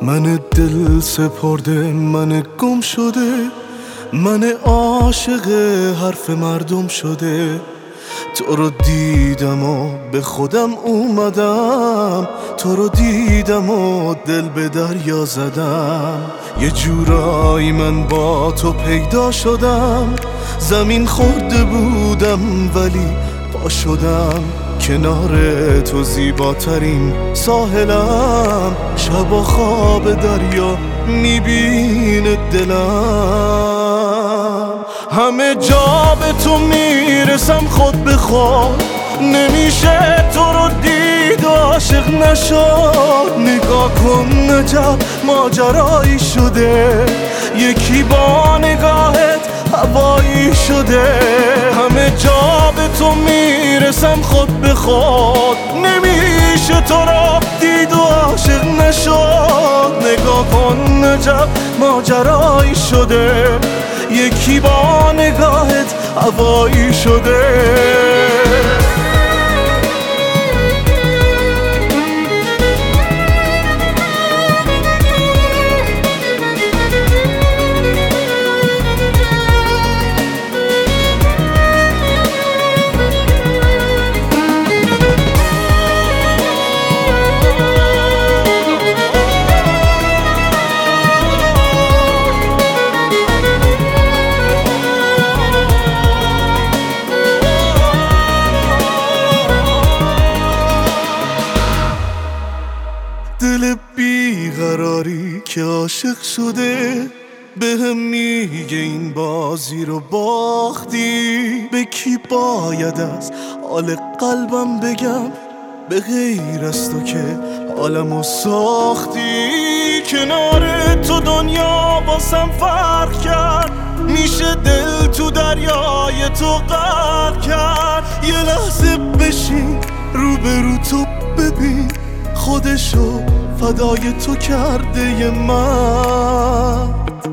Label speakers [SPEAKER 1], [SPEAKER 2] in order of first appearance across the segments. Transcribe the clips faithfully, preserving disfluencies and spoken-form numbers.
[SPEAKER 1] من دل سپرده، من گم شده، من عاشق حرف مردم شده. تو رو دیدم و به خودم اومدم، تو رو دیدم و دل به دریا زدم. یه جورایی من با تو پیدا شدم، زمین خورده بودم ولی پا شدم. کنار تو زیباترین ساحلم، شب و خواب دریا میبینه دلم. همه جا به تو میرسم خود به خود، نمیشه تو رو دید و عاشق نشد. نگاه کن عجب ماجرایی شده، یکی با نگاهت هوایی شده. همه جا به تو میرسم خود به خود، نمیشه تو را دید و عاشق نشد. نگاه کن عجب ماجرایی شده، یکی با نگاهت هوایی شده. دل بیقراری که عاشق شده، به هم میگه این بازی رو باختی. به کی باید از حال قلبم بگم به غیر از تو که حالمو ساختی. کنار تو دنیا واسم فرق کرد، میشه دل تو دریای تو غرق کرد. یه لحظه بشین روبرو تو ببین، خودشو فدای تو کرده من.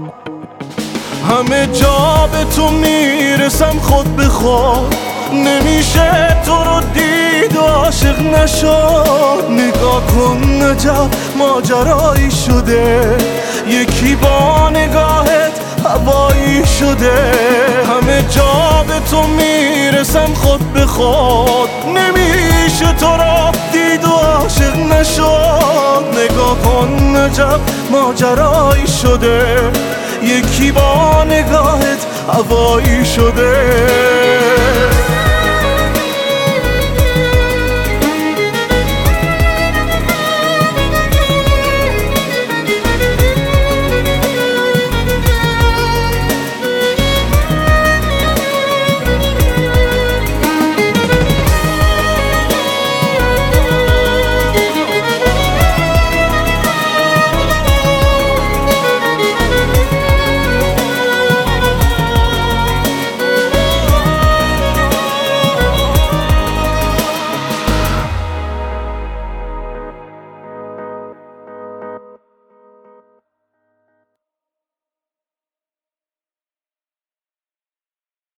[SPEAKER 1] همه جا به تو میرسم خود به خود، نمیشه تو رو دید و عاشق نشد. نگاه کن عجب ماجرایی شده، یکی با نگاهت هوایی شده. همه جا به تو میرسم خود به خود، نمیشه تو را دید و عاشق نشد. نگاه کن عجب ماجرایی شده، یکی با نگاهت هوایی شده.